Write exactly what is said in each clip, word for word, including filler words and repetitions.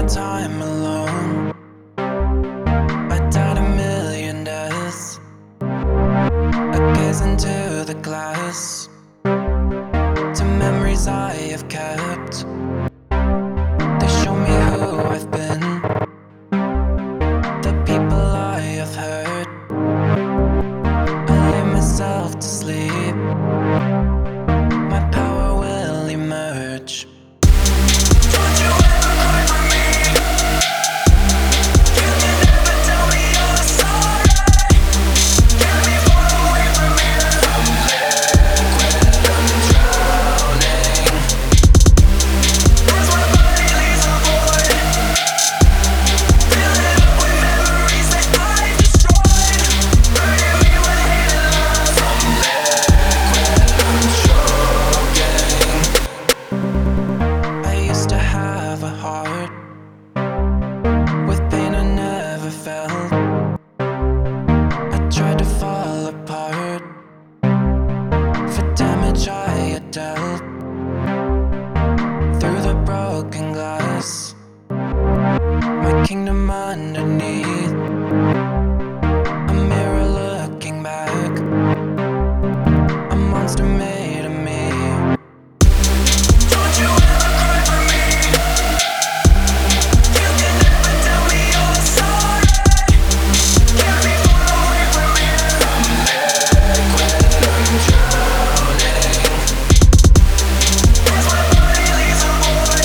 time alone. I died a million deaths. I gaze into the glass to memories I have kept. They show me who I've been, the people I have hurt. I lay myself to sleep. My power will emerge. Don't you ever cry for me. You can never tell me you're sorry. Can't be far away from here. I'm liquid, I'm drowning. As my body leaves a void, fill it up with memories that I've destroyed. Burning me with hate and love. I'm liquid, I'm choking. I used to have a heart with pain I never felt. I tried to fall apart for damage I had dealt. Through the broken glass, my kingdom underneath, a mirror looking back, a monster made of me. Don't you ever cry for me. You can never tell me you're sorry. Can't be far away from here. I'm liquid, I'm drowning. As my body leaves a void,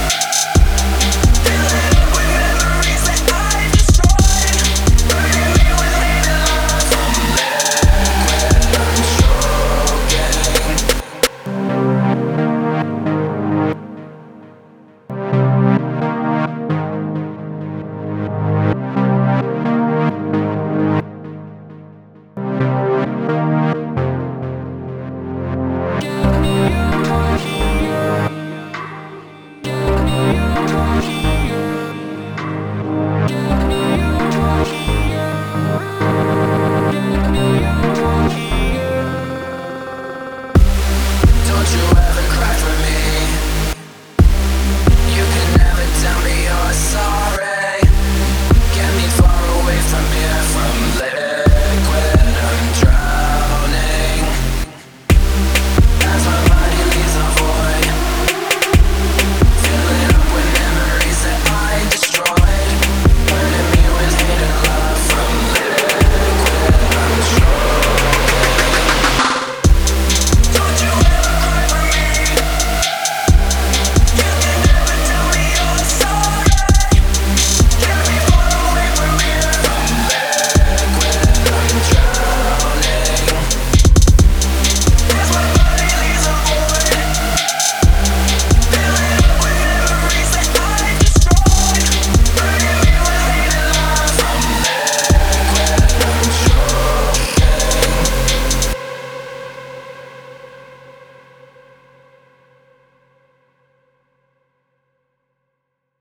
fill it up with memories that I've destroyed. Burning me with hate and love. I'm liquid, I'm choking. Give me your heart. Give me your heart.